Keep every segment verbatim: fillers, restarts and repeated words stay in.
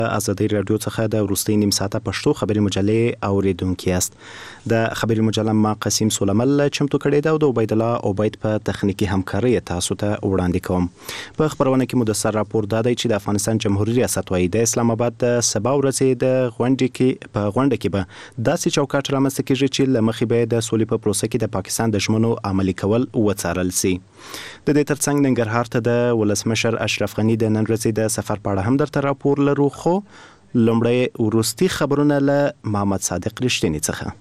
ازادي رادیو څخه د وروستي نیم ساعته پښتو خبري مجلې اوریدونکو یاست. د خبري مجله ما قسیم سولمل چمتو کړی دا او د عبید الله عبید په تخنیکی همکاري تاسو ته وړاندې کوم. په خبرونه کې مدثر راپور دادی چې د افغانستان جمهوریت ریاست وايي د اسلام آباد د سبا ورځې د غونډې کې په غونډه کې به داسې چوکاټ رامنځته کیږي چې لمخې به د سولې په پروسه کې د پاکستان د ژمنو عملي کول وڅارل شي. د دې ترڅنګ ننګرهار ته د ولسمشر اشرف غنی د نن ورځې د سفر په اړه هم درته راپور لرو. خو لومړی وروستي خبرونه له محمد صادق رښتینی څخه.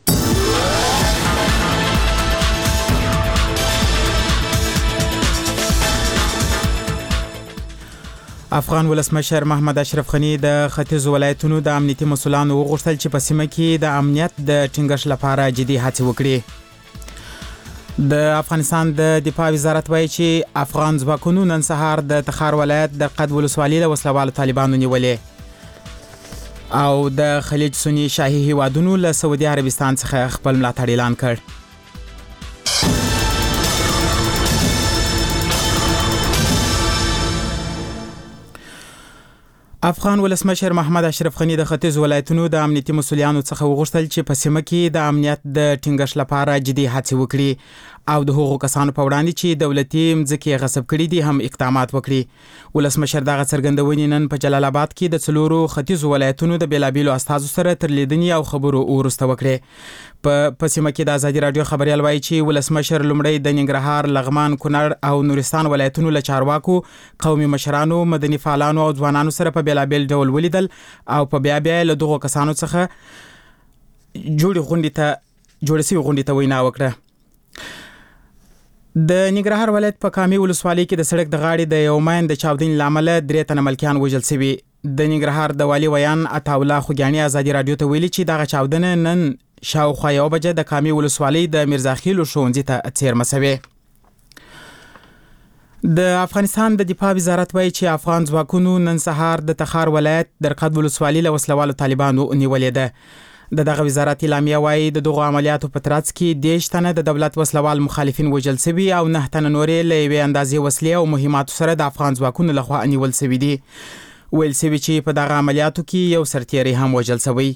افغان ولسمشر محمد اشرف غنی د ختیځ ولایتونو د امنیتي مسولانو وغوښتل چې په سیمه کې د امنیت د ټینګښت لپاره جدي هڅې وکړي. د افغانستان د دفاع وزارت وایي چې افغان ځواکونو نن سهار د تخار ولایت د قد ولسوالۍ له وسلوالو طالبانو نیولې او د خلیج سنی شاهي هیوادونو له سعودي عربستان څخه خپل ملاتړ اعلان کړ. افغان ولسمشر محمد اشرف غنی د ختیځ ولایتونو د امنیتي مسولیانو څخه وغوښتل چې په سیمه کې د امنیت د ټینګښت لپاره جدي هڅې وکړي او د هغو کسانو په وړاندې چې دولتي مځکې غصب کړي دي هم اقدامات وکړي. ولسمشر دغه څرګندونې نن په جلال آباد کې د څلورو ختیځو ولایتونو د بیلابیلو استازو سره تر لیدنې او خبرو وروسته وکړي. په سیمه کې د ازادي رادیو خبريال وایي چې ولسمشر لومړی د ننګرهار، لغمان، کونړ او نورستان ولایتونو له چارواکو، قومي مشرانو، مدني فعالانو او ځوانانو سره په بیلابیل ډول ولیدل او په بیا بیا له دغو کسانو څخه جوړې غونډې ته جوړې شوې غونډې ته وینا وکړه. د ننګرهار ولایت په کامي ولسوالۍ کې د سړک د غاړې د یو ماین د چاودنې له امله درې تنه ملکیان وژل شوي. د ننګرهار د والي ویان عطاالله خوږیاني ازادي رادیو ته ویلي چې دغه چاودنه نن شاوخوا یو بجه د کامي ولسوالۍ د میرزاخیلو ښوونځي ته څیرمه شوې. د افغانستان د دفاع وزارت وایي چې افغان ځواکونو نن سهار د تخار ولایت د قد ولسوالۍ له وسلوالو طالبانو نیولې ده. د دغه وزارت اعلامیه وایي د دغو عملیاتو په ترڅ کې دېرش تنه د دولت وسلوال مخالفین وژل شوي او نه تنه نورې له یوې اندازې وسلې او مهماتو سره د افغان ځواکونو لخوا نیول شوي دي. ویل شوي چې په دغه عملیاتو کې یو سرتیری هم وژل شوی.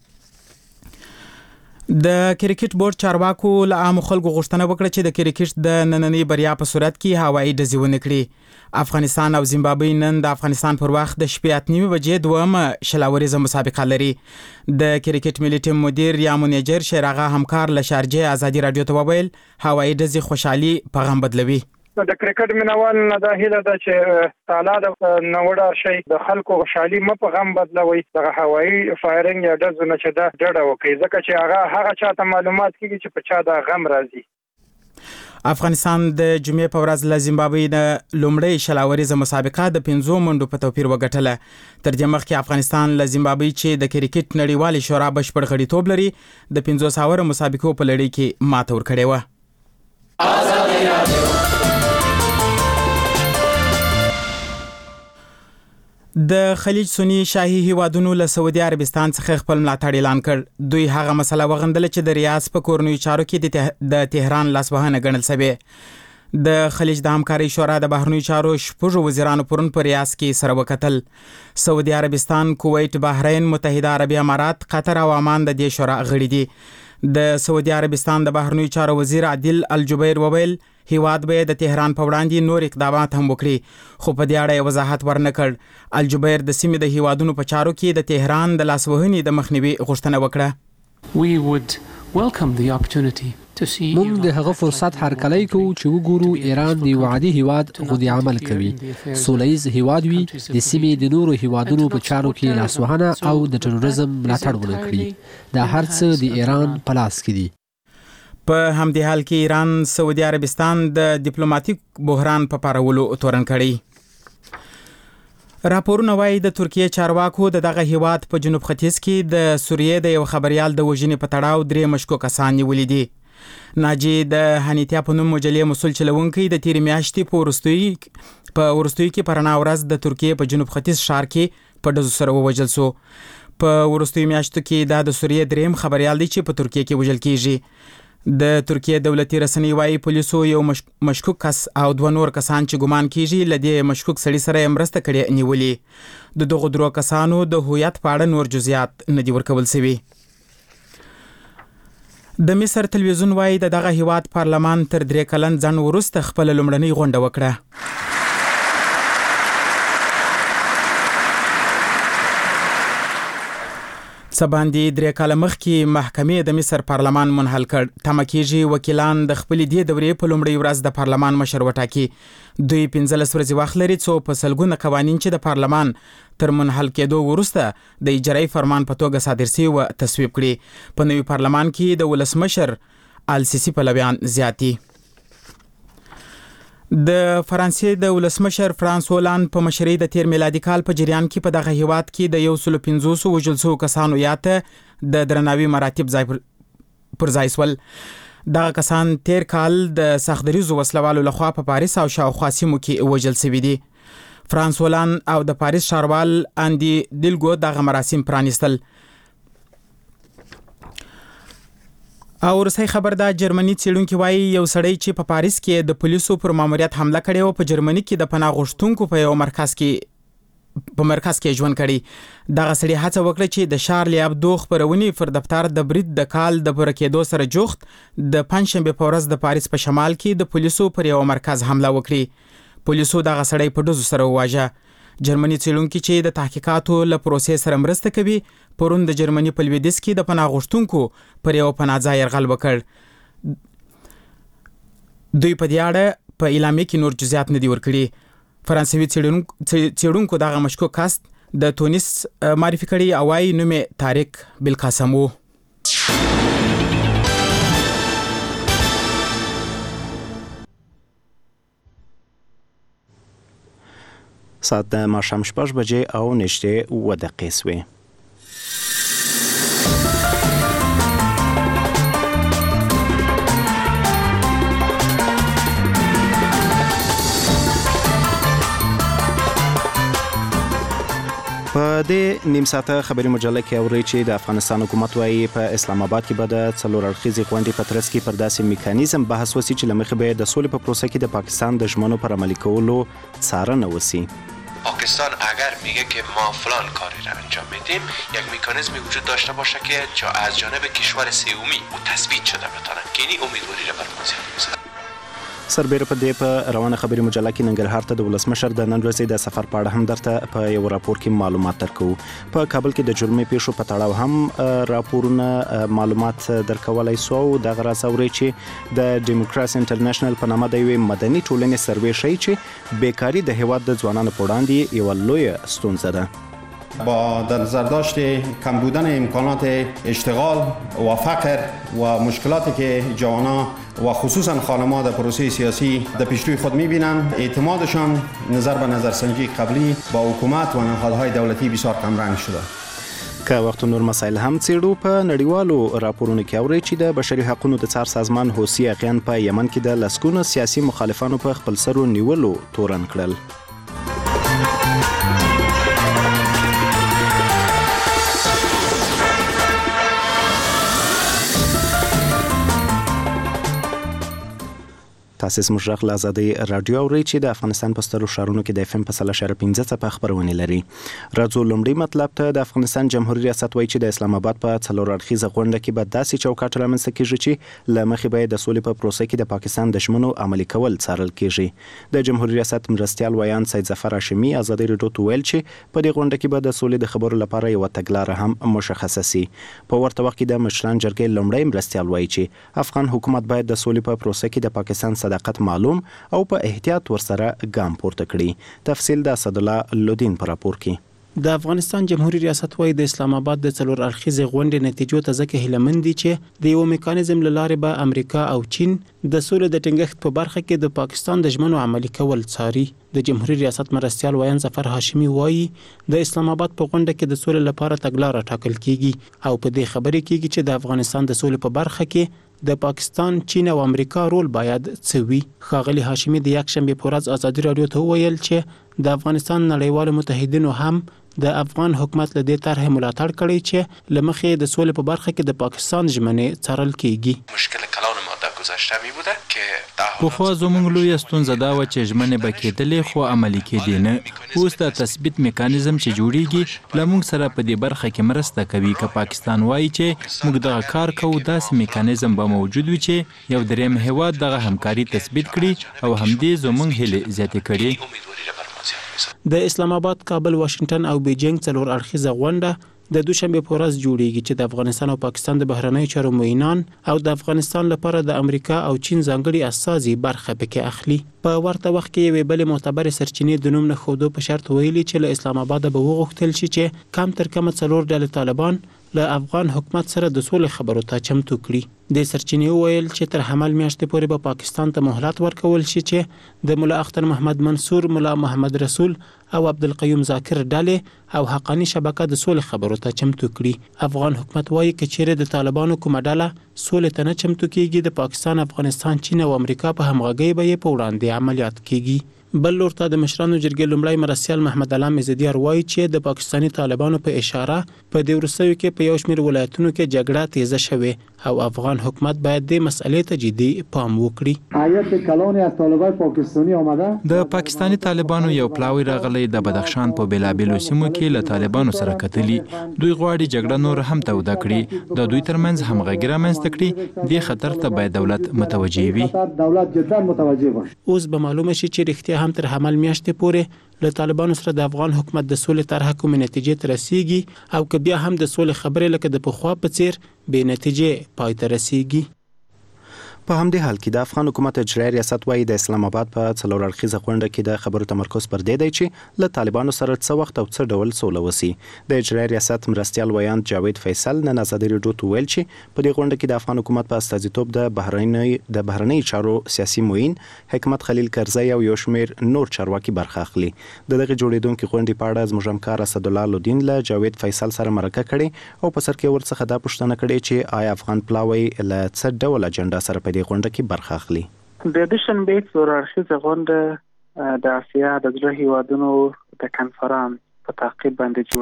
د کرکټ بورډ چارواکو له عامو خلکو غوښتنه وکړه چې د کرکټ د نننۍ بریا په صورت کې هوایي ډزې ونه کړي. افغانستان او زیمبابوې نن د افغانستان پر وخت د شپې اته نیمې بجې دویمه شلاوریزه مسابقه لري. د کرکټ ملي ټیم مدیر یا منیجر شیراغه همکار له شارجه ازادي رادیو ته وویل هوایي ډزې خوشحالي په غم بدلوي. د کرکټ مینوال نه د هیله ده چې تعالی د نوړه شي د خلکو خوشحالي م په غم بدلوي. د هوایي فایرینګ یا ډزونه چې دا ډډه وکړي ځکه چې هغه هغه چاته معلومات کیږي چې په چا د غم راځي. افغانستان د جمعې په ورځ له زیمبابوې د لومړۍ شلاوریزه مسابقه د پنځو منډو په توپیر وګټله. تر دې مخکې افغانستان له زیمبابوې چې د کرکټ نړیوالې شورا بشپړ غړیتوب لري د پنځو ساوره مسابقو په لړۍ کې ماته ورکړې وه. د خلیج سنی شاهي هیوادونو له سعودي عربستان څخه خپل ملاتړ اعلان کړ. دوی هغه مسله وغندله چې د ریاض په کورنیو چارو کې د تهران لاسوهنه ګڼل شوې. د خلیج د همکارۍ شورا د بهرنیو چارو شپږو وزیرانو پرون په ریاض کې سره وکتل. سعودي عربستان، کویت، بحرین، متحده عربي امارات، قطر او عمان د دې شورا غړي دي. د سعودي عربستان د بهرنیو چارو وزیر عادل الجبیر وویل هیواد به د تهران په وړاندې نور اقدامات هم وکړي، خو په دې اړه وضاحت ورنه کړ. الجبیر د سیمې د هیوادونو په چارو کې د تهران د لاسوهنې د مخنیوي غوښتنه وکړه. We would welcome the opportunity to see موږ د هغه فرصت هرکلی کوو چې وګورو ایران د وعدي هیواد غدي عمل کوي، سولهییز هیواد وي، د سیمې د نورو هیوادونو په چارو کې لاسوهنه او د تروریزم ملاتړ ونه کړي. دا هر څه د ایران په لاس کې دي. په همدې حال کې ایران سعودي عربستان د ډیپلوماټیک بحران په پارولو تورن کړی. راپورونه وایي د ترکیه چارواکو د دغه هیواد په جنوب ختیځ کې د سوریې د یو خبريال د وژنې په تړاو درې مشکوک کسان نیولي دي. ناجی د هنیتیا په نوم مجلې مسول چلونکي د تیر میاشتې په ورستوي په ورستوي کې پرنا ورځ د ترکیه په جنوب ختیځ ښار کې په ډزو سره ووژل شو. په ورستوي میاشتو کې دا د سوریې دریم خبريال دی چې په ترکیه کې وژل کیږي. د ترکیه دولتي رسنۍ وايي پولیسو یو مشکوک کس او دوه نور کسان چې ګمان کیږي لدې مشکوک سړي سره مرسته کړې نیولې د دغه درو کسانو د هویت په اړه نور جزئیات نه دي ورکول شوي. د مصر تلویزیون وايي د دغه هیواد پارلمان تر درې کلن ځنډ وروسته خپل لومړنۍ غونډه وکړه. سباندې درې کاله مخکې محکمې د مصر پارلمان منحل کړ. تمه کېږي وکیلان د خپلې دې دورې په لومړۍ ورځ د پارلمان مشر وټاکي. دوی پنځلس ورځې وخت لري څو په سلګونه قوانین چې د پارلمان تر منحل کېدو وروسته د اجرایي فرمان په توګه صادر شوي و تصویب کړي. په نوي پارلمان کې د ولسمشر السیسی پلویان زیاتی. د فرانسې د ولسمشر فرانس هولند په مشرۍ د تیر میلادي کال په جریان کې په دغه هیواد کې د یو سل پنځوس وژل شوو کسانو یاته د درناوي مراتب ځای پر ځای سول. دغه کسان تیر کال د سختدریزو وسلوالو لخوا په پاریس او شاوخوا سیمو کې وژل شوي دي. فرانس هولند او د پاریس ښاروال اندي دیلګو دغه مراسم پرانیستل. او روسي خبر دا جرمني څېړونکي وایي یو سړی چې په پاریس کې د پولیسو پر ماموریت حمله کړې و په جرمني کې د پناه غوښتونکو په یو مرکز کې په مرکز کې ژوند کړي. دغه سړی هڅه وکړه چې د شارلی ابدو خپرونې پر دفتر د برید د کال د پوره کېدو سره جوخت د پنجشنبې په ورځ د پاریس په شمال کې د پولیسو پر یو مرکز حمله وکړي. پولیسو دغه سړی په ډزو سره وواژه. جرمني څېړونکي چې د تحقیقاتو له پروسې سره مرسته کوي پرون د جرمني په لویدیځ کې د پناه غوښتونکو پر یو پناه ځای یرغل وکړ. دوی په دې اړه په اعلامیه کې نور جزئیات نه دي ورکړي. فرانسوي څېړونکو دغه مشکوک کس د تونس معرفي کړي او وايي نوم یې طارق بالقاسم و. ساعت د ماښام شپږ بجې او نږدې اووه دقیقې سوې. په دې نیم ساعته خبري مجله کې اورئ چې د افغانستان حکومت وايي په اسلام آباد کې به د څلور اړخیزې غونډې په ترڅ کې پر داسې میکانیزم بحث وشي چې له مخې به د سولې په پروسه کې د پاکستان د ژمنو پر عملي کولو څارنه وشي. پاکستان اگر میگه که ما فلان کاری را انجام میدیم یک مکانیزمی وجود داشته باشه که از جانب کشور سومی او تثبیت شده بتونه که این امیدواری را بر ما زیاد می‌سازه. سربېره په دې په روانه خبري مجله کې ننګرهار ته د ولسمشر د نن ورځې د سفر په اړه هم درته په یو راپور کې معلومات درکو. په کابل کې د جرمي پیښو په تړاو هم راپورونه معلومات درکولای سو. د غراس اوري چې د ډیموکراسي انټرنیشنل په نامه د یو مدني ټولنې سروې شي چې بیکاری د هیواد د ځوانانو په وړاندې یو لوی ستونزه ده. با در نظر داشت کم بودن امکانات اشتغال و فقر و مشکلاتی که جوانان و خصوصا خانم‌ها در پروسه سیاسی در پیشروی خود می‌بینند، اعتمادشان نظر به نظرسنجی قبلی با حکومت و نهادهای دولتی بسیار کمرنگ شده. که وخت نور مسایل هم څېړو. په نړیوالو راپورونو کې اوري چې د بشري حقوقو د څار سازمان حوثي اغیان په یمن کې د لسګونو سیاسي مخالفانو په خپل سرو نیولو تورن کړل. تاسو زموږ غږ له ازادۍ رادیو اورئ چې د افغانستان په سترو ښارونو کې د اف ام په سل اشاریه پنځه څپه خبرونه لري. راځو لومړی مطلب ته. د افغانستان جمهوریت ریاست وایي چې د اسلام آباد په څلور اړخیزه غونډه کې به داسې چوکاټ رامنځته کیږي چې له مخې به د سولې په پروسه کې د پاکستان د ژمنو عملي کول څارل کیږي. د جمهوریت ریاست مرستیال ویان سید ظفر هاشمي ازادۍ رادیو ته ویل چې په دې غونډه کې به د سولې د خبرو لپاره یو تګلاره هم مشخصه سي. په ورته وخت کې د مشران جرګې لومړی مرستیال وایي چې افغان حکومت باید د سولې په پروسه کې د پاکستان صداقت معلوم او په احتیاط ورسره ګام پورته کړي. تفصیل د اسدالله لودین پر راپور کې. د افغانستان جمهوریت ریاست وايي د اسلام آباد د څلور اړخیزې غونډې نتیجو ته ځکه هیلهمند دي چې د یو میکانیزم له لارې به امریکا او چین د سولې د ټینګښت په برخه کې د پاکستان د ژمنو عملي کول څاري. د جمهوریت ریاست مرستیال ویان ظفر هاشمي وايي د اسلام آباد په غونډه کې د سولې لپاره تګلاره ټاکل کیږي او په دې خبرې کیږي چې د افغانستان د سولې په برخه کې د پاکستان، چین او امریکا رول باید څه وي. ښاغلي هاشمي د یکشنبې په ورځ ازادي رادیو ته وویل چې د افغانستان نړیوالو متحدینو هم د افغان حکومت له دې طرحې ملاتړ کړی چې له مخې د سولې په برخه کې د پاکستان ژمنې څارل کیږي. مشکل کلان گذشته می بوده که پخوا زموږ لویه ستونزه دا وه چې ژمنې به کېدلې خو عملي کېدې نه. اوس د تثبیت میکانیزم چې جوړیږي له موږ سره په دې برخه کې مرسته کوي. که پاکستان وایي چې موږ دغه کار کوو، داسې میکانیزم به موجود وي چې یو دریم هیواد دغه همکاري تثبیت کړي او همدې زموږ هیلې زیاتې کړي. د اسلام آباد، کابل، واشنگټن او بیجینګ څلور اړخیزه غونډه د دوشنبه په ورځ جوړیږي چې د افغانستان او پاکستان د بهرنیو چارو معینان او د افغانستان لپاره د امریکا او چین ځانګړي استازي برخه پکې اخلي. په ورته وخت کې یوې بلې معتبرې سرچینې د نوم نه ښودو په شرط ویلي چې له اسلام آباد به وغوښتل شي چې کم تر کمه څلور ډلې طالبان له افغان حکومت سره د سولې خبرو ته چمتو کړي. د سرچینې ویل چې تر حمل میاشتې پورې به پاکستان ته مهلت ورکول شي چې د مولا اختر محمد منصور، مولا محمد رسول او عبدالقیوم ذاکر ډلې او حقانی شبکه د سولې خبرو ته چمتو کړي. افغان حکومت وایي چې چیرې د طالبانو کومه ډله سولې ته نه چمتو کیږي، د پاکستان، افغانستان، چین او امریکا په همغږۍ به یې په وړاندې عملیات کیږي. بل لور ته د مشرانو جرګې لومړی مرستیال محمد علام عزیزیار وایي چې د پاکستانی طالبانو په اشاره په دې وروستیو کې په یو شمېر ولایتونو کې جګړه تیزه شوې او افغان حکومت باید د مسئلې ته جدي پام وکړي. آیت کلان از طالبان پاکستانی آمده د پاکستانی طالبانو یو پلاوی راغلی د بدخشان په بیلابیلو سیمو کې له طالبانو سره کتلی. دوی غواړي جګړه نور هم توده کړي، د دوی ترمنځ همغږي رامنځته کړي. دې خطر ته باید دولت متوجه وي. دولت جدا متوجه باشه. اوس به معلومه شي چې رښتیا هم تر حمل میاشتې پورې له طالبانو سره د افغان حکومت د سولې طرحه کومې نتیجې ته رسیږي او که بیا هم د سولې خبرې لکه د پخوا په څیر بې نتیجې پای ته رسیږي. په همدې حال کې د افغان حکومت اجرایي ریاست وایي د اسلام آباد په څلور اړخیزه غونډه کې د خبرو تمرکز پر دې دی چې له طالبانو سره څه وخت او څه ډول سوله وسی. د اجرایي ریاست مرستیال ویاند جاوید فیصل نن ازادي راډیو ته ویل چې په دې غونډه کې د افغان حکومت په استازیتوب د بهرنی د بهرنی چارو سیاسي معین حکمت خلیل کرزی او یو شمېر نور چارواکي برخه اخلي. د دغه جوړیدونکو غونډې په اړه زموږ همکار اسدالله لودین له جاوید فیصل سره مرکه کړې او په سر کې ورڅخه دا پوښتنه کړې چې آیا افغان پلاوی له څه ډول اجنډا سره په دې غونډه کې برخه اخلي. د دوشنبه څلور اړخیزه غونډه د اسیا د زړه هیوادونو د کنفرانس په تعقیب باندې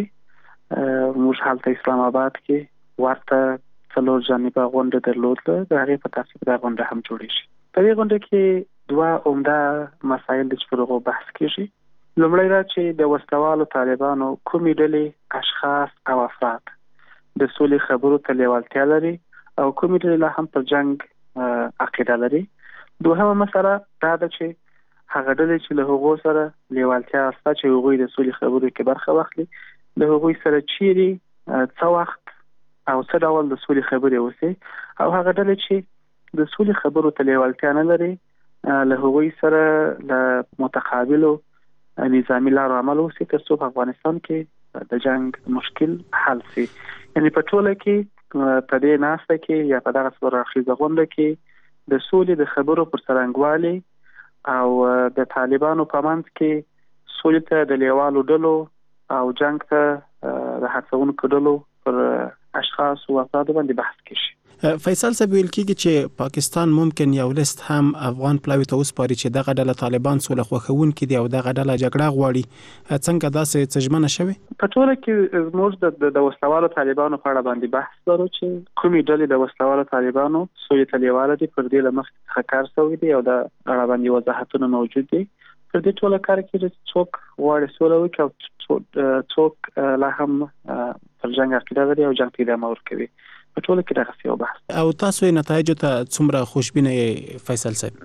جوړیږي. موږ هلته اسلام آباد کې ورته څلور جانبه غونډه درلوده، د هغې په تعقیب دا غونډه هم جوړیږي. په دې غونډه کې دوه عمده مسایل د چپرغو بحث کیږي. لومړی دا چې د وسلوالو طالبانو کومې ډلې، اشخاص او افراد د سولې خبرو ته لیوالتیا لري او کومې ډلې لا هم پر جنگ عقیده لري. دوهمه مسله دا ده چې هغه ډلې چې له هغو سره لیوالتیا شته چې هغوی د سولې خبرو کې برخه واخلي، له هغوی سره چیرې څه وخت او څه ډول د سولې خبرې وسي، او هغه ډلې چې د سولې خبرو ته لیوالتیا نه لري له هغوی سره له متقابلو نظامي لارو عمل وسي تر څو په افغانستان کې د جنگ مشکل حل شي. یعنی په ټوله کې په دې ناسته کې یا په دغه څلور اړخیزه غونډه کې د سولې د خبرو پر څرنګوالي او د طالبانو په منځ کې سولې ته د لیوالو ډلو او جنگ ته د هڅونکو ډلو پر اشخاص او افراد باندې بحث کیږي. فیصل صاحب ویل کیږي چې پاکستان ممکن یو لیست هم افغان پلاوی ته وسپاري چې دغه ډله طالبان سوله خوښونکي دي او دغه ډله جګړه غواړي. څنګه داسې څه ژمنه شوې؟ په ټوله کې زموږ د وسلوالو طالبانو په اړه باندې بحث لرو چې کومې ډلې د وسلوالو طالبانو سولې ته لیواله دي، پر دې له مخکې څخه کار شوی دی او د اړه باندې وضاحتونه موجود دي. پر دې ټوله کار کې څوک غواړي سوله وکړي او څوک لا هم پر جنگ عقیده لري او جنگ ته ادامه ورکوي. په ټوله کې دغه یو بحث. او تاسو یې نتایجو ته څومره خوشبینه یې فیصل صاحب؟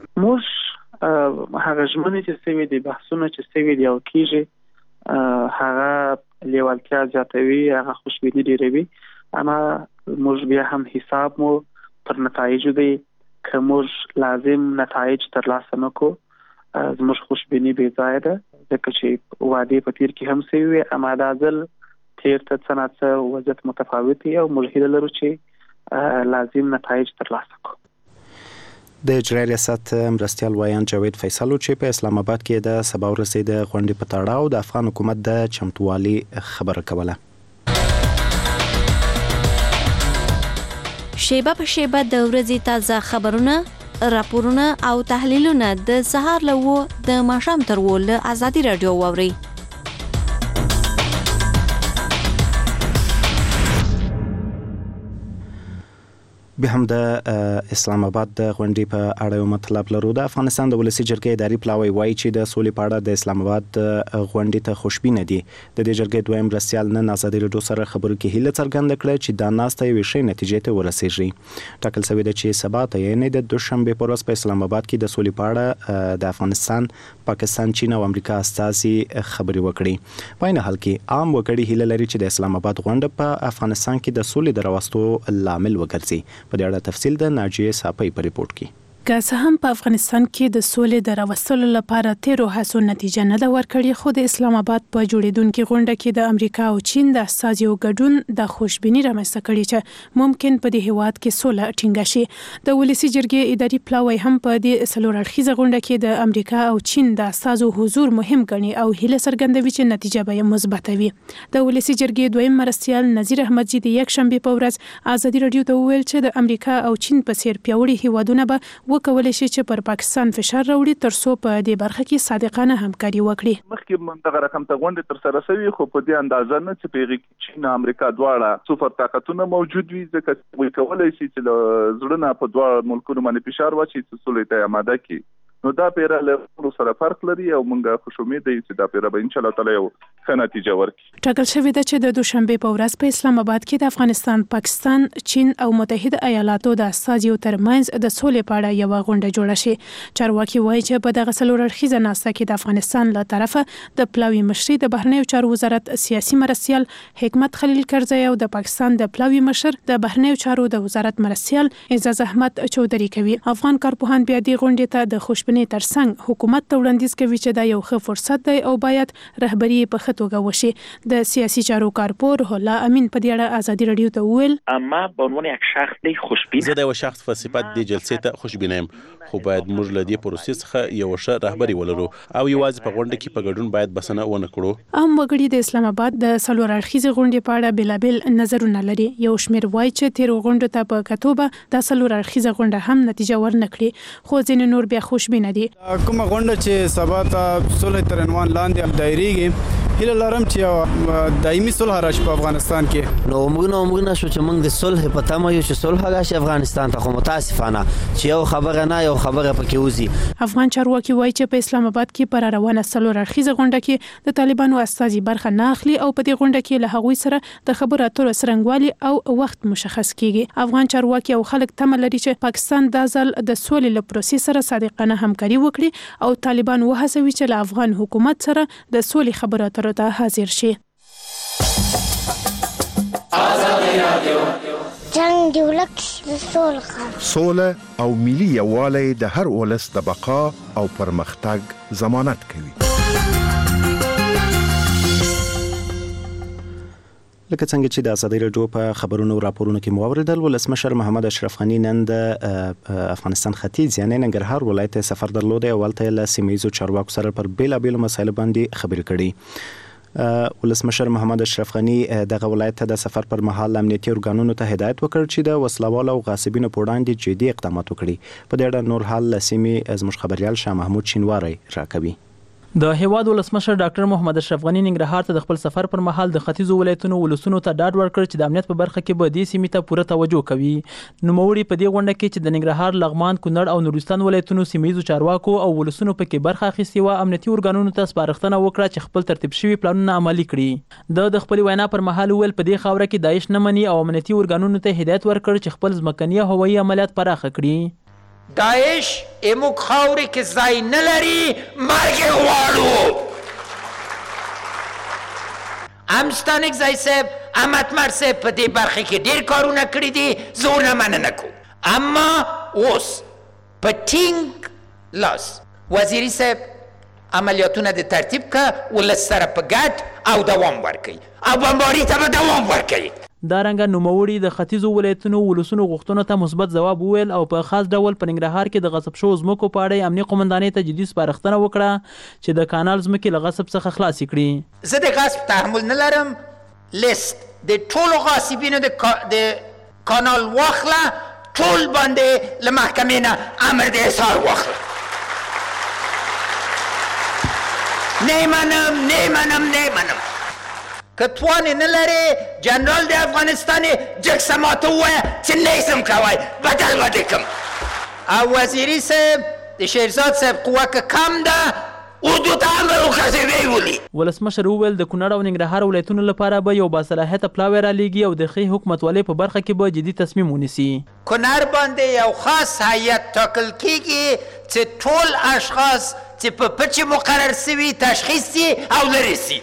موږ هغه ژمنې چې سوي دي، بحثونه چې سوي دي او کیږي، هغه لیوالتیا زیاتوي، هغه خوشبیني ډیروي. اما موږ بیا هم حساب مو پر نتایجو دی که موږ لازم نتایج ترلاسه نکو، زموږ خوشبیني بې ځایه ده، ځکه چې وعدې په تیر کې هم سوي وي. اما دا ځل تیر ته څه نه څه وضعیت متفاوت وي او موږ هیله لرو چې لازم نتایج ترلاسه کړو. د اجرایي ریاست مرستیال ویاند جاوید فیصل چې په اسلام آباد کې د سبا ورځې د غونډې په تړاو د افغان حکومت د چمتووالي خبره کوله. شیبه په شیبه د ورځې تازه خبرونه، راپورونه او تحلیلونه د سهار له و د ماښام تر و له ازادي راډیو واورئ. به هم د اسلام آباد د غونډې په اړه یو مطلب لرو. د افغانستان د ولسی جرګې اداري پلاوی وایي چې د سولې په اړه د اسلام آباد غونډې ته خوشبینه دي. د دې جرګې دویم مرستیال نن ازادي راډیو سره خبرو کې هیله څرګنده کړه چې دا ناسته یو ښه نتیجې ته ورسیږي. ټاکل شوی دی چې سبا ته یعنې د دوشنبه په ورځ په اسلام آباد کې د سولې په اړه د افغانستان، پاکستان، چین او امریکا استازي خبري وکړي. په عین حال کې عام وګړي هیله لري چې د اسلام آباد غونډه په افغانستان کې د سولې د راوستو لامل وګرځي. په دې اړه تفصیل د ناجیه صافی په ریپورت کې. که څه هم په افغانستان کې د سولې د راوستلو لپاره تیرو هڅو نتیجه نه ده ورکړې، خو د اسلام آباد په جوړیدونکو غونډه کې د امریکا او چین د استازیو ګډون د خوشبینی رامنځته کړي چې ممکن په دې هیواد کې سوله ټینګه شي. د ولسی جرګې اداري پلاوی هم په دې څلور اړخیزه غونډه کې د امریکا او چین د استازو حضور مهم ګڼي او هیله څرګندوي چې نتیجه به مثبت وي. د ولسی جرګې دویم مرستیال نذیر احمدزي د یک شنبه په ورځ ازادي راډیو ته وویل چې د امریکا او چین په څیر پیوړي هیوادونه به وکولای شي چې پر پاکستان فشار راوړي ترڅو په دې برخه کې صادقانه همکاري وکړي. مخکې من دغه رقم ته غونډه تر سره شوی، خو په دې اندازه نه چې پیغې چین امریکا دواړه سوپر طاقتونه موجود وي، ځکه وی کولای شي چې زړه په دواړو ملکونو باندې فشار واچي چې سولې ته آماده کړي. نو دا پیره له سره فرق لري او موږ خوش امید یو چې دا پیره به ان شاء الله تعالی یو ښه نتیجه ورکړي. ټاکل شوی دی چې د دوشنبه په ورځ په اسلام آباد کې د افغانستان، پاکستان، چین او متحده ایالاتو د استازیو ترمنځ د سولې په اړه یو غونډه جوړه شي. چارواکي وایي چې په دغه څلور اړخیزه ناسته کې د افغانستان له طرفه د پلاوی مشري د بهرنیو چارو وزارت سیاسي مرستیال حکمت خلیل کرزی او د پاکستان د پلاوی مشر د بهرنیو چارو د وزارت مرستیال اعزاز احمد چودري کوي. افغان کارپوهان بیا د غونډې ته د خوش ترڅنګ حکومت ته وړاندیز کوي چې دا یو ښه فرصت دی او باید رهبری په ښه توګه وشي. د سیاسي چارو کارپور هلا امین په دې اړه ازادي راډیو ته وویل: اما به عنوان یک شخص دی خوشبین زه د یو شخص په صفت د جلسې ته خوشبین یم، خو باید موږ له دې پروسې څخه یو ښه رهبری ولرو او یوازې په غونډه کې په ګډون باید بسنه ونه کړو. عام وګړي د اسلام آباد د څلور اړخیزې غونډې په اړه بېلابېل نظرونه لري. یو شمېر وایي چې تیرو غونډو ته په کتو به د څلور اړخیزه غونډه هم نتیجه ورنکړي، خو ځینې نور بیا خوشبینه دي. کومه غونډه چې سبا ته صلح تر عنوان لاندې دایریږي، هیله لرم چې دایمي صلح راشي په افغانستان کې. نو موږ نو موږ نشو چې موږ د صلح په تمه یو چې صلح راشي افغانستان ته، خو متاسفانه چې یو خبره نه یو خبره پکې وځي. افغان چارواکي وایي چې په اسلام آباد کې پر روانه څلور اړخیزه غونډه کې د طالبانو استازي برخه نه اخلي او په دې غونډه کې له هغوی سره د خبرو اترو څرنګوالي او وخت مشخص کیږي. افغان چارواکي او خلک تمه لري چې پاکستان د ځل د سولې له پروسې سره صادقانه همکاري وکړي او طالبان وهڅوي چې له افغان حکومت سره د سولې خبرو اترو ته حاضر شي. جنگ دی ولک د سولې سوله او ملي یووالی د هر ولس د بقا او پرمختګ ضمانت کوي. لکه څنګه چې د ازادي راډیو په خبرونو او راپورونو کې مو اوریدل، ولسمشر محمد اشرف غنی نن د افغانستان ختیځ یعنی ننګرهار ولایت سفر درلود او ولته له سیمایي چارواکو سره پر بیلابېلو مسایلو باندې خبرې کړې. ولسمشر محمد اشرف غنی دغه ولایت ته د سفر پر مهال امنیتي ارګانونو ته هدایت وکړ چې د وسلوالو او غاصبینو په وړاندې جدي اقدامات وکړي. په دې اړه نور حال له سیمې زموږ خبريال شاه محمود شینواری راکوي. د هیواد ولسمشر ډاکټر محمد اشرف غنی ننګرهار ته د خپل سفر پر مهال د ختیځو ولایتونو ولسونو ته ډاډ ورکړ چې د امنیت په برخه کې به دې سیمې ته پوره توجه کوي. نوموړي په دې غونډه کې چې د ننګرهار، لغمان، کونړ او نورستان ولایتونو سیمایي چارواکو او ولسونو پکې برخه اخیستې و، امنیتي ارګانونو ته سپارښتنه وکړه چې خپل ترتیب شوي پلانونه عملي کړي. د د خپل وینا پر مهال ویل په دې خاوره کې داعش نه مني او امنیتي ارګانونو ته هدایت ورکړ چې خپل ځمکني هوایي عملیات پراخ کړي. داعش اموک خاوري کې ځای نه لري، مرګ غواړو. امستانک زای صاحب، احمد مر صاحب په دې برخه کې ډیر کارونه کړی دي، زه نه مننه کوم. اما اوس په ټینګ لاس وزیري صاحب عملیاتونه د ترتیب کا ولس سره په ګډ او دوام ورکړي او بمباري ته به دوام ورکړي. دا رنګه نوموړي د ختیځو ولایتونو ولسونو غوښتنو ته مثبت ځواب وویل او په خاص ډول په ننګرهار کې د غصب شوو ځمکو په اړه امنیه قومندانۍ ته جدي سپارښتنه وکړه چې د کانال ځمکې له غصب څخه خلاصې کړي. زه د غصب تحمل نه لرم، لیست د ټولو غاصبینو د کانال واخله، ټول باندې له محکمې نه امر د احضار واخله. نه منم نه منم نه منم که توان نه لري جنرال د افغانستان جکسماته وایه چې نیسم کوی بدل به دې کم او وزیري صاحب د شیرزاد صاحب قوه که کم ده اردو ته امر وکړئ ویولي. ولسمشر وویل د کونړ او ننګرهار ولایتونو لپاره به یو باصلاحیته پلاوی رالیږي او د ښې حکومتولۍ په برخه کې به جدي تصمیم ونیسي. کونړ باندې یو خاص هیئت ټاکل کیږي چې ټول اشخاص چې په پچې مقرر سوي تشخیص سي او لرې سي.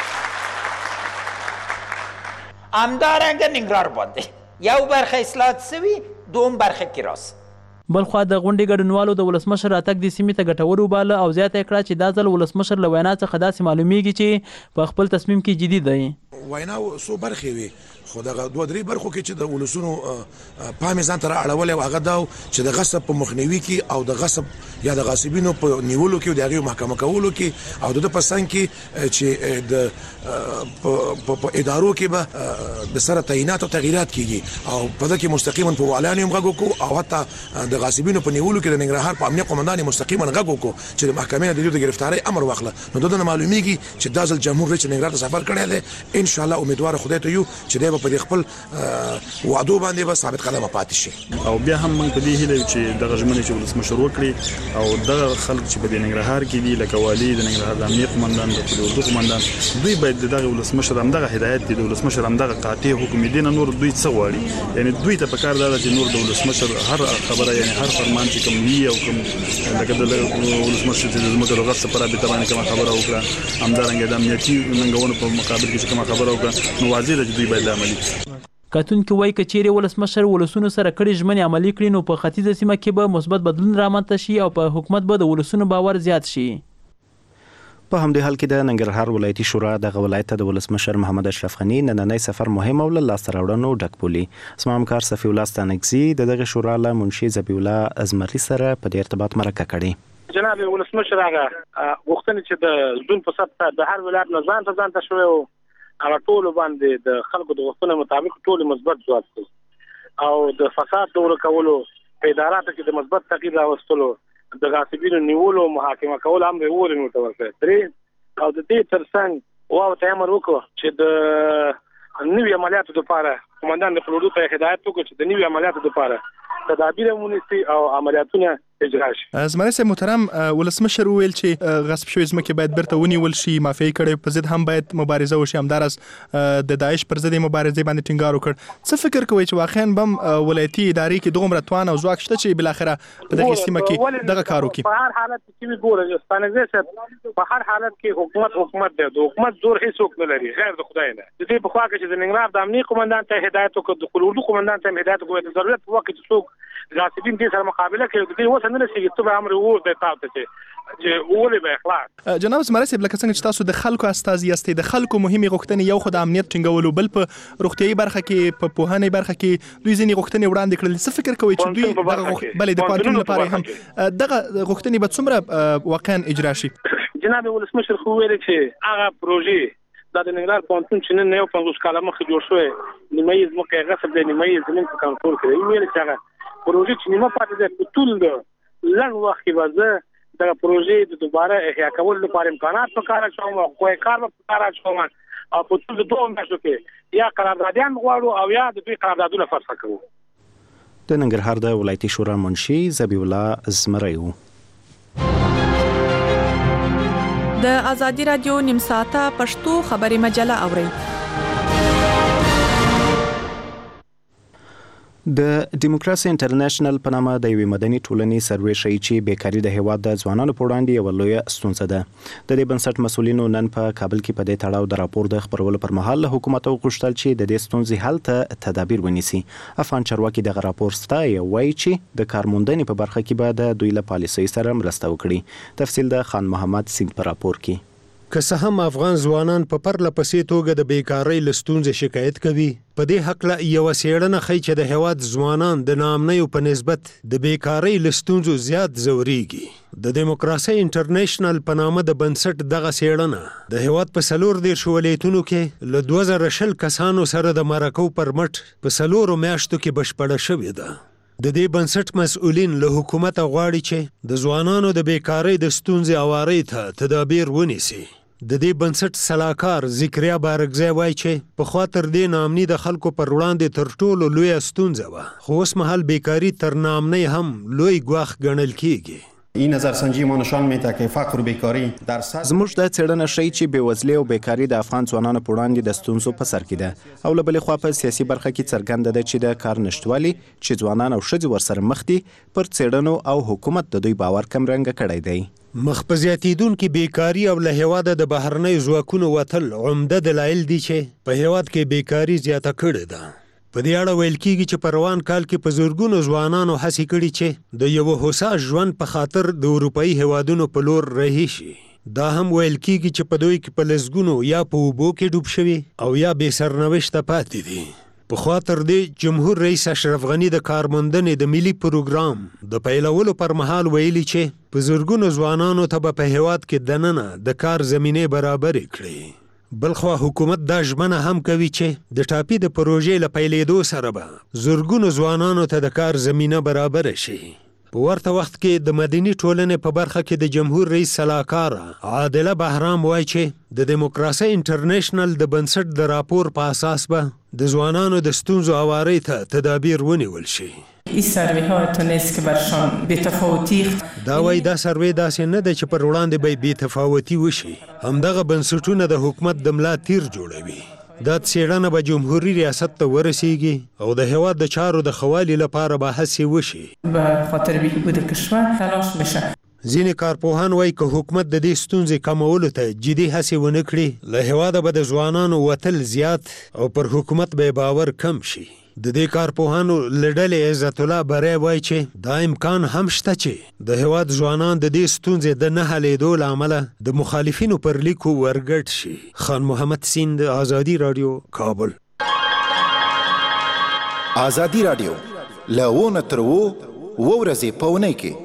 همدارنګه ننګرهار باندې یو برخه اصلاحات سوي دوم برخه کې راس. بلخوا د غونډې ګډونوالو د ولسمشر راتګ د سیمې ته ګټور وباله او زیاته کړه چې دا ځل ولسمشر له وینا څخه داسې معلومیږي چې په خپل تصمیم کې جدي دی. وینا څو برخې وي خو دغه دوه درې برخو کې چې د ولسونو پام ځان ته رااړولی او هغه دا چې د غصب په مخنیوي کې او د غصب یا د غاصبینو په نیولو کې او د هغې محکمه کولو کې او د ده په څنګ کې چې د په ادارو کې به د سره تعینات او تغییرات کیږي او په ده کې مستقیما په والانو هم غږ وکړو او حتی د غاصبینو په نیولو کې د ننګرهار په امنیه قومندان مستقیما غږ وکړو چې د محکمې نه د دوی د ګرفتارۍ امر واخله. نو دده نه معلومیږي چې دا ځل جمهور رئیس ننګرهار ته سفر کړی دی. انشاءالله امیدواره خدای ته یو چې دی به په خپل وعدو باندې به ثابت قدمه پاتې شي. او بیا هم موږ په دې هیله چې دغه ژمنې چې ولسمشر وکړي او دغه خلک چې په ننګرهار کې دي لکه والي د ننګرهار د امنیه قومندان د اردو قومندان دوی باید دغه ولسمشر همدغه هدایت دي د ولسمشر همدغه قاطع حکم دي نه نور دوی څه غواړي. یعنی دوی ته پکار دا چې نور د ولسمشر هر خبره یعنی هر فرمان چې کوم وي او کوم لکه د ولسمشر چې زموږ د غصب پر رابطه باندې کوم خبره وکړه همدارنګه د امنیتي ننګونو په مقابل کې کوم خبره وکړه نو واضح ده چې دوی باید عملي کړي. کتونکي وایي که چیرې ولسمشر ولسونو سره کړي ژمنې عملي کړي نو په ختیځه سیمه کې به مثبت بدلون رامنځته شي او په حکومت به د ولسونو باور زیات شي. په همدې حال کې د ننګرهار ولایتي شورا دغه ولایت ته د ولسمشر محمد اشرف غني نننی سفر مهم او له لاسته راوړنو ډک بولي. زما همکار صفي الله ستانکزي د دغه شورا له منشي ذبیح الله ازمري سره په دې ارتباط مرکه کړې. جناب ولسمشر هغه غوښتنې چې د ژوند په سطح د هر ولایت نه ځان ته ځان ته شوی او هغه ټول باندې د خلکو د غوښتنو مطابق ټول مثبت ځواب کړ او د فساد دور کولو په اداراتو کې د مثبت تغییر راوستلو د غاصبینو نیولو محاکمه کول امر وور نو تور کړ او د دې ترڅنګ واو ته امر وکړ چې د نوې عملیاتو لپاره قومندان د خلودو ته هدایت وکړ چې د نوې عملیاتو لپاره تدابیر ونیسي او عملیاتونه اجرا شي. زمری صاحب محترم ولسمشر ویل چې غصب شوی ځمکې باید بیرته ونیول شي مافیایي کړۍ په ضد هم باید مبارزه وشي همداراز د داعش پر ضد مبارزې باندې ټینګار وکړ. څه فکر کوئ چې واقعا بم ولایتي ادارې کې دومره توان او ځواک شته چې بل اخره په دغه سیمه کې دغه کار وکړي؟ په هر حالت کې ګوره ستانګزه صاحب په هر حالت کې حکومت حکومت دی د حکومت زور هیڅوک نه لري غیر د خدای نه. د دې په خوا کې چې د ننګرهار د امنیه قومندان ته هدایت وکړ د اردو قومندان ته هدایت وکړ د ضرورت په وخت کې څوک غاصبین دې سره مقابله کوي د دې وسه نه رسیږي ته امر وور دی تاسو ته چې اولې به اخلاص. جناب زمری صاحب لکه څنګه چې تاسو د خلکو استازي یاستئ د خلکو مهمه غوښتنې یو خو د امنیت ټینګولو بل په روغتيایي برخه کې په پوهنې برخه کې دوی ځینې غوښتنې وړاندې کړل. څه فکر کوئ چې دوی دغه بلې د پانتون لپاره هم دغه غوښتنې به څومره واقعا اجرا شي؟ جناب ولسمشر خو ویل چې هغه پروژې دا د ننګرهار پانتون چې نن یو پنځوس کاله مخکې جوړ شوی نیمه یې ځمکه غصب دی نیمه یې زمین په کنټرول کې ویل چې هغه پروژې چې نیمه پاتې ده په ټول لږ وخت کې به زه دغه پروژې د دوباره احیا کولو لپاره امکانات په کار اچوم او کوی کار په کار اچوم او په ټول دوه میاشتو کې یا قراردادیان غواړو او یا د دوی قراردادونه فسخ کوو. د ننګرهار د ولایتي شورا منشي ذبیح الله ازمري و. د ازادي رادیو نیم ساعته پښتو خبري مجله اورئ. د دیموکراسي انټرنیشنل په نامه د یوې مدني ټولنې سروې ښیي چې بیکاري د هیواد د ځوانانو په وړاندې یوه لویه ستونزه ده. د دې بنسټ مسؤلینو نن په کابل کې په دې تړاو د راپور د خپرولو پر مهال له حکومت وغوښتل چې د دې ستونزې حل ته تدابیر ونیسي. افغان چارواکي دغه راپور ستایي او وایي چې د کارموندنې په برخه کې به د دوی له پالیسۍ سره مرسته وکړي. تفصیل د خان محمد سیند په راپور کې. که څه هم افغان ځوانان په پرله پسې توګه د بیکارۍ له ستونزې شکایت کوي، په دې هکله یوه څېړنه ښیي چې د هېواد ځوانان د ناامنیو په نسبت د بیکارۍ له ستونزو زیات ځورېږي. د دیموکراسۍ انټرنیشنل په نامه د بنسټ دغه څېړنه د هېواد په څلور دېرشو ولایتونو کې له دوه زره شل کسانو سره د مرکو پر مټ په څلورو میاشتو کې بشپړه شوې ده. د دې بنسټ مسؤلین له حکومته غواړي چې د ځوانانو د بیکارۍ د ستونزې اوارۍ ته تدابیر ونیسي. د دې بنسټ سلاکار ذکریا بارګزی وایي چې پخوا تر دې ناامني د خلکو پر وړاندې تر ټولو لویه ستونزه وه، خو اوس مهال بیکاري تر ناامنۍ هم لوی ګواښ ګڼل کیږي. این نظرسنجی ما نشان میده که فقر و بیکاری در سطح زموږ د څېړنه ښیي چې بېوزلي او بیکاري د افغان ځوانانو په وړاندې د ستونزو په سر کې ده، او له بلې خوا په سیاسي برخه کې څرګنده ده چې د کار نشتوالي چې ځوانان او ښځې ورسره مخ دي پر څېړنو او حکومت د دوی باور کمرنګه کړی دی. مخ په زیاتېدونکې بیکاري او له هېواده د بهرنیو ځواکونو وتل عمده دلایل دي چې په هېواد کې بیکاري زیاته کړې ده. په دې اړه ویل کیږي چې په روان کال کې په زرګونو ځوانانو هڅې کړي چې د یوه هوسا ژوند په خاطر د اروپایي هېوادونو په لور رهي شي. دا هم ویل کیږي چې په دوی کې په لسګونو یا په اوبو کې ډوب شوي او یا بې سرنوشته پاتې دي. پخوا تر دې جمهور رئیس اشرف غني د کارموندنې د ملي پروګرام د پیلولو پر مهال ویلي چې په زرګونو ځوانانو ته به په هېواد کې دننه د کار زمینې برابرې کړي. بلخوا حکومت دا ژمنه هم کوي چې د ټاپي د پروژې له پیلېدو سره به زرګونو ځوانانو ته د کار زمینه برابره شي. په ورته وخت کې د مدني ټولنې په برخه کې د جمهور رئیس سلاکاره عادله بهرام وایي چې د دیموکراسي انټرنیشنل د بنسټ د راپور په اساس به د ځوانانو د ستونزو هوارۍ ته تدابیر ونیول شي. این سروی ها تونست که برشان بی‌تفاوتی دا وایي دا سروی داسې نه ده چې پر وړاندې به بی‌تفاوتي وشي، همدغه بنسټونه د حکومت د ملا تیر جوړوي. دا څېړنه به جمهوري ریاست ته ورسیږي او د هېواد د چارو د ښه والي لپاره به هڅې وشي. به خاطر بهبود کشور تلاش بشه. ځینې کارپوهان وایي که حکومت د دې ستونزې کمولو ته جدي هڅې ونه کړي، له هېواده به د ځوانانو وتل زیات او پر حکومت به باور کم شي. د دې کارپوهانو له ډلې عزت الله بری وایي چې دا امکان هم شته چې د هېواد ځوانان د دې ستونزې د نه حلېدو له امله د مخالفینو پر لیکو ورګډ شي. خان محمد سیند، آزادي راډیو، کابل. آزادي راډیو له ونه تر اووه ورځې په اونۍ کې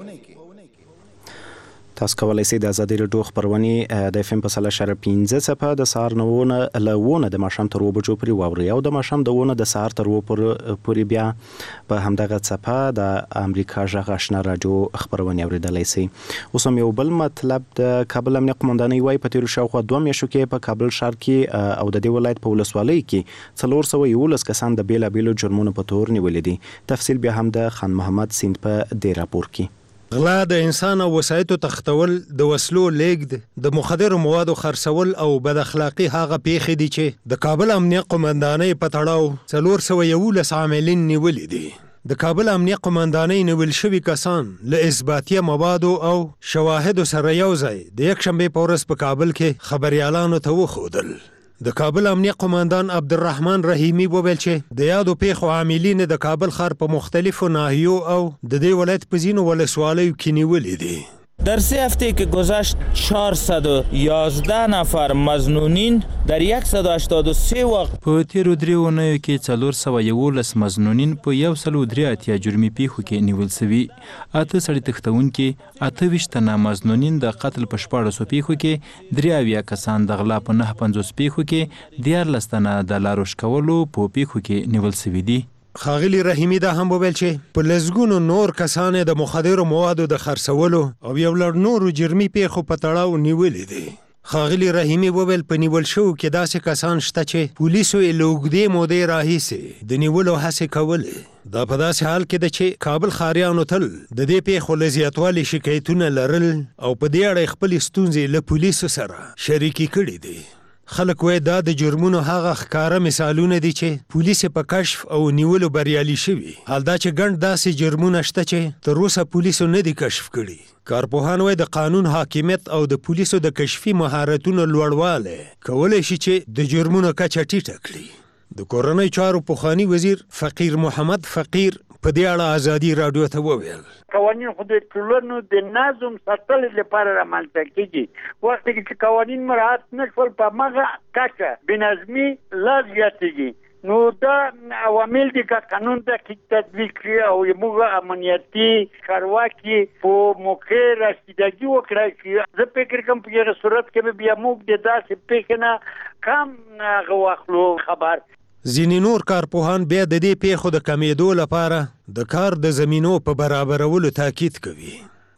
تاسو کولای شئ د ازادي راډیو خبرونه د اف ام په سل اشاره پنځه څپه د سهار نوونه لونه د ماښام تر اووه بجو پورې واوري او د ماښام د ونه د سهار تر اووه پورې بیا په همدغه څپه د امریکا غږ آشنا راډیو خبرونه اوریدلای شئ. اوس هم یو بل مطلب د کابل امنیه قومندانۍ وایي په تیرو شاوخوا دوه میاشتو کې په کابل ښار کې او د دې ولایت په ولسوالۍ کې څلور سوه یولس کسان د بیلابیلو جرمونو په تور نیولي دي. تفصیل بیا هم د خان محمد سیند په دې راپور کې. غلا د انسان او وسایطو تختول، د وسلو لیږد، د مخدرو موادو خرڅول او بد اخلاقي هغه پیښې دي چې د کابل امنیه قومندانۍ په تړاو څلور سوه یولس عاملین نیولي دي. د کابل امنیه قومندانۍ نیول شوي کسان له اثباتیه موادو او شواهدو سره یو ځای د یکشنبې په ورځ په کابل کې خبریالانو ته وښودل. د کابل امنیه قومندان عبدالرحمن رحیمی وویل چې د یادو پیښو عاملین د کابل ښار په مختلفو ناحیو او د دې ولایت په ځینو ولسوالیو کې نیولي دي. در سه هفته که گذشت چهارصد و یازده نفر مظنونین در صد و هشتاد و سه وقت په تیرو درې اونیو کې څلور سوه یولس مظنونین په یو سل او درې اتیا جرمي پیښو کې نیول سوي، اته سړي تښتونکي، اته ویشت تنه مظنونین د قتل په شپاړسو پیښو کې، درې اویا کسان د غلا په نهه پنځوس پیښو کې، دیارلس تنه د لارو ښکولو په پیښو کې نیول سوي دي. ښاغلي رحیمي دا هم وویل چې په لسګونو نور کسان د مخدرو موادو د خرڅولو او یو لړ نورو جرمي پیښو په تړاو نیولي دي. ښاغلي رحیمي وویل په نیول شوو کې داسې کسان شته چې پولیسو یې له اوږدې مودې راهیسې د نیولو هڅې کولې. دا په داسې حال کې ده چې کابل ښاریانو تل د دې پیښو له زیاتوالي شکایتونه لرل او په دې اړه خپلې ستونزې له پولیسو سره شریکې کړي دي. خلک وایي دا د جرمونو هغه ښکاره مثالونه دي چې پولیس په کشف او نیولو بریالي شوي، حال دا چې ګڼ داسې جرمونه شته چې تر اوسه پولیسو نه دي کشف کړي. کارپوهان وایي د قانون حاکمیت او د پولیسو د کشفي مهارتونو لوړوالی کولی شي چې د جرمونو کچه ټیټه کړي. د کورنۍ چارو پخوانی وزیر فقیر محمد فقیر په دې اړه ازادي راډیو ته وویل قوانین خو د ټولنو د نظم ساتلو لپاره رامنځته کیږي. وخت کې چې قوانین مراعات نشول په مغه کچه بنظمي لا زیاتېږي. نو دا عوامل دي که قانون ته کې تطبیق کړي او موږ امنیتي چارواکي په موقع رسیدګي وکړي چې زه فکر کوم په هغه صورت کې بیا موږ د داسې پیښې نه کم هغه واخلو خبر. ځینې نور کارپوهان بیا د دې پیښو د کمیدو لپاره د کار د زمینو په برابرولو تاکید کوي.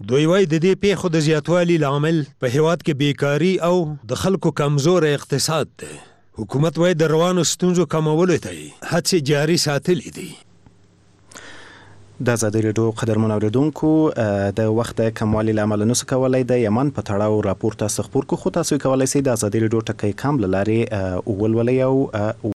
دوی وايي د دې پیښو د زیاتوالي لامل په هیواد کې بیکاری او د خلکو کمزور اقتصاد دی. حکومت وايي د روانو ستونزو کمولو ته هڅې جاري ساتلې دي. د ازادي راډیو قدرمن اوریدونکو د وخت د کموالي لامل نو کولای د یمن په تړاو راپور تاسو خبر کو خو تاسو کولای سئ د ازادي راډیو ټکی کام لاري اول ولې او